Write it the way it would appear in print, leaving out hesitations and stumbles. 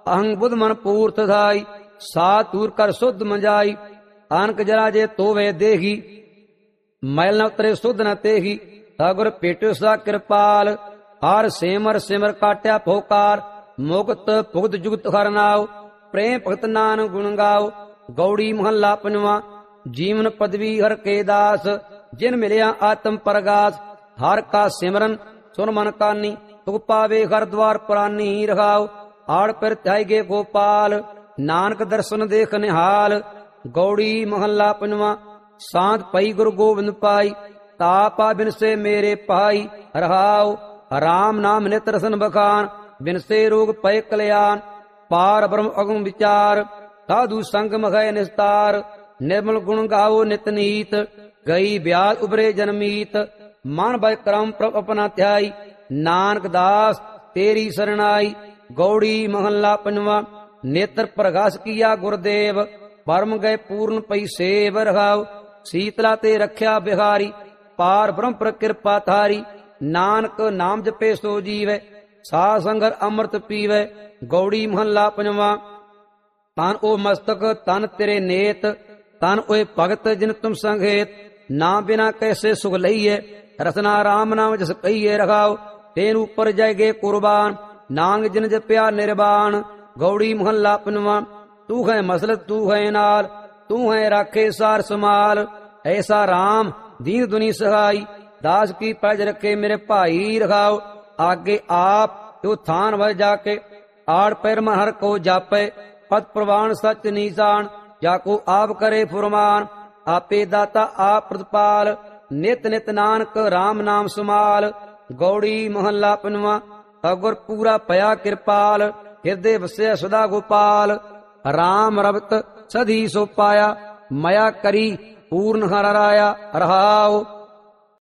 ਅਹੰ ਬੁਧ ਮਨ ਪੂਰਤ ਥਾਈ, ਸਾ ਤੂਰ ਕਰ ਸੁਧ ਮੰਜਾਈ। ਅਨਕ ਜਰਾ ਜੇ ਤੋਵੇ ਦੇਹੀ, ਮੈਲ ਨ ਉਤਰੇ ਸੁਧ ਨ ਤੇਹੀ। ਸਗੁਰ ਭੇਟਿਓ ਸਦਾ ਕਿਰਪਾਲ, ਹਰ ਸਿਮਰ ਸਿਮਰ ਕਾਟਿਆ ਫੋਕਾਰ। ਮੁਕਤ ਭੁਗਤ ਜੁਗਤ ਹਰ ਨਾਉ, ਪ੍ਰੇਮ ਭਗਤ ਨਾਨਕ ਗੁਣ ਗਾਓ। ਗੌੜੀ ਮਹੱਲਾ ਪੰਜਵਾਂ। ਜੀਵਨ ਪਦਵੀ ਹਰ ਕੇ ਦਾਸ, ਜਿਨ ਮਿਲਿਆ ਆਤਮ ਪ੍ਰਗਾਸ। ਹਰ ਕਾ ਸਿਮਰਨ ਸੁਨ ਮਨ ਕਾਨੀ, ਤੁਕ ਪਾਵੇ ਹਰ ਦਵਾਰ ਪੁਰਾਨੀ। ਰਹਾਉ ਆੜ ਪਰ ਧਾਇਗੇ ਗੋਪਾਲ, ਨਾਨਕ ਦਰਸ਼ਨ ਦੇਖ ਨਿਹਾਲ। ਗੌੜੀ ਮਹੱਲਾ ਪੰਜਵਾਂ। ਸਾਧ ਪਈ ਗੁਰੂ ਗੋਬਿੰਦ ਪਾਈ, ਤਾਪਾ ਬਿਨਸੇ ਮੇਰੇ ਪਾਈ। ਰਹਾਉ ਰਾਮ ਨਾਮ ਨਿਤ ਰਸਨ ਬਖਾਨ, ਬਿਨਸੇ ਰੋਗ ਪਏ ਕਲਿਆਣ। ਪਾਰ ਬ੍ਰਹਮ ਅਗਮ ਵਿਚਾਰ, ਸਾਧੂ ਸੰਗ ਮਖੈ ਨਿਸਤਾਰ। ਨਿਰਮਲ ਗੁਣ ਗਾਵੋ ਨਿਤ ਨੀਤ, ਗਈ ਬਿਆਲ ਉਬਰੇ ਜਨਮੀਤ। ਮਨ ਬੈ ਕਰਮ ਪ੍ਰਭ ਆਪਣਾ ਧਿਆਈ, ਨਾਨਕ ਦਾਸ ਤੇਰੀ ਸਰਣਾਈ। ਗੌੜੀ ਮਹੱਲਾ ਪੰਜਵਾਂ। ਨੇਤਰ ਪ੍ਰਗਾਸ ਕੀਆ ਗੁਰਦੇਵ, ਪਰਮ ਗਏ ਪੂਰਨ ਪਈ ਸੇਵ। ਰਹਾਉ ਸੀਤਲਾ ਤੇ ਰਖਿਆ ਬਿਹਾਰੀ, ਪਾਰ ਬ੍ਰਹਮ ਪਰ ਕਿਰਪਾ ਥਾਰੀ। ਨਾਨਕ ਨਾਮ ਜਪੇ ਸੋ ਜੀਵੈ, ਸਾਧ ਸੰਗਤ ਅੰਮ੍ਰਿਤ ਪੀਵੈ। ਗੌੜੀ ਮਹੱਲਾ ਪੰਜਵਾਂ। ਤਨ ਉਹ ਮਸਤਕ ਤਨ ਤੇਰੇ ਨੇਤ, ਤਨ ਓਏ ਭਗਤ ਜਿਨ ਤੁਮ ਸੰਘੇਤ। ਨਾ ਬਿਨਾ ਕੈਸੇ ਸੁਖ ਲਈਏ, ਰਸਨਾ ਰਾਮ ਨਾਮ ਜਸ ਕਹੀਏ। ਰਖਾਓ ਤੇਨ ਉਪਰ ਜਾਏਗੇ ਕੁਰਬਾਨ, ਨਾਂਗ ਜਿਨ ਜਪਿਆ ਨਿਰਵਾਣ। ਗੌੜੀ ਮਹੱਲਾ ਪੰਜਵਾਂ। ਤੂੰ ਹੈ ਮਸਲਤ ਤੂੰ ਹੈ ਨਾਲ, ਤੂੰ ਹੈ ਰਾਖੇ ਸਾਰ ਸਮਾਲ। ਐਸਾ ਰਾਮ ਦੀਨ ਦੁਨੀ ਸਹਾਈ, ਦਾਸ ਕੀ ਪੈਜ ਰੱਖੇ ਮੇਰੇ ਭਾਈ। ਰਖਾਓ ਆਗੇ ਆਪ ਤੂੰ ਥਾਨ ਵਜ ਜਾ ਕੇ, ਆੜ ਪੈਰ ਮਨ ਹਰ ਕੋ ਜਾਪੈ। ਪਤ ਪ੍ਰਵਾਨ ਸਚ ਨੀਸਾਨ, ਜਾਕੋ ਆਪ ਕਰੇ ਫੁਰਮਾਨ। ਆਪੇ ਦਾਤਾ ਆਪ ਪ੍ਰਤਪਾਲ, ਨਿਤ ਨਿਤ ਨਾਨਕ ਰਾਮ ਨਾਮ ਸਮਾਲ। ਗੌੜੀ ਮਹੱਲਾ ਪੰਜਵਾਂ। ਅਗੁਰ ਪੂਰਾ ਭਇਆ ਕਿਰਪਾਲ, ਹਿਰਦੇ ਵਸਿਆ ਸਦਾ ਗੋਪਾਲ। ਰਾਮ ਰਬਤ ਸਦੀ ਸੋ ਪਾਇਆ, ਮਇਆ ਕਰੀ ਪੂਰਨ ਹਰ ਰਾਇਆ। ਰਹਾਉ